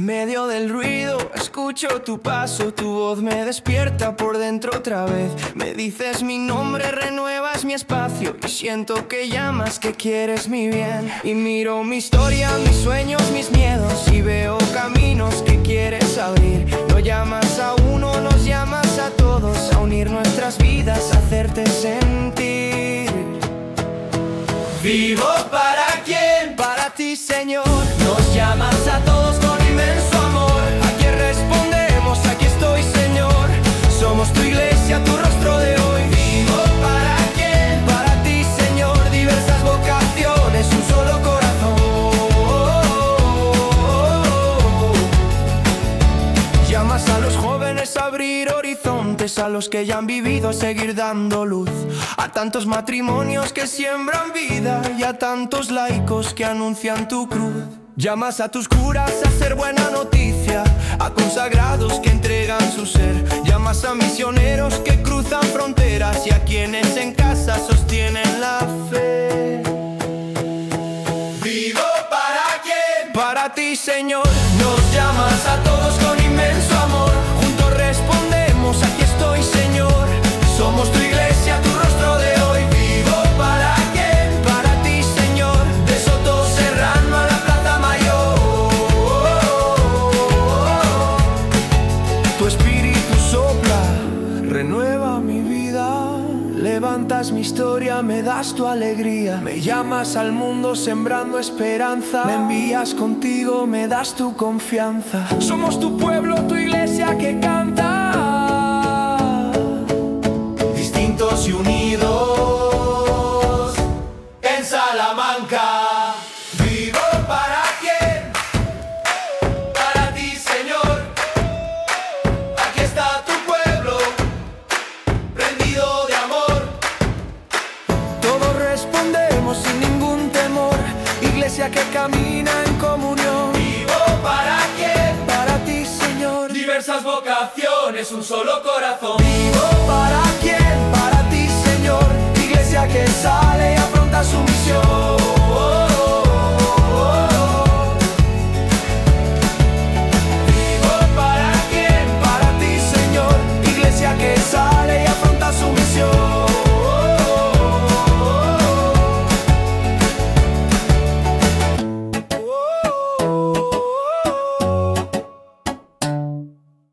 En medio del ruido escucho tu paso, tu voz me despierta por dentro otra vez. Me dices mi nombre, renuevas mi espacio y siento que llamas, que quieres mi bien. Y miro mi historia, mis sueños, mis miedos y veo caminos que quieres abrir. No llamas a uno, nos llamas a todos, a unir nuestras vidas, a hacerte sentir. ¿Vivo para quién? Para ti, Señor. Nos llamas a todos con inmenso amor. Aquí respondemos, aquí estoy, Señor. Somos tu iglesia, tu rostro de hoy. ¿Vivo para quién? Para ti, Señor. Diversas vocaciones, un solo corazón. Llamas a los jóvenes a abrir horizontes, a los que ya han vivido a seguir dando luz, a tantos matrimonios que siembran vida y a tantos laicos que anuncian tu cruz. Llamas a tus curas a hacer buena noticia, a consagrados que entregan su ser. Llamas a misioneros que cruzan fronteras y a quienes en casa sostienen la fe. ¿Vivo para quién? Para ti, Señor. Nos llamas a todos con inmenso amor. Juntos respondemos, aquí estoy, Señor. Somos tu iglesia, tu rostro de hoy. ¿Vivo para quién? Para ti, Señor. De Soto Serrano a la Plaza Mayor. Tu espíritu sopla, renueva mi vida. Levantas mi historia, me das tu alegría. Me llamas al mundo sembrando esperanza. Me envías contigo, me das tu confianza. Somos tu pueblo, tu iglesia que canta. Distintos y unidos en Salamanca. ¿Vivo para quién? Para ti, Señor. Aquí está tu pueblo, prendido de amor. Todos respondemos sin ningún temor. Iglesia que camina en comunión. ¿Vivo para quién? Para ti, Señor. Diversas vocaciones, un solo corazón. ¿Vivo para quién?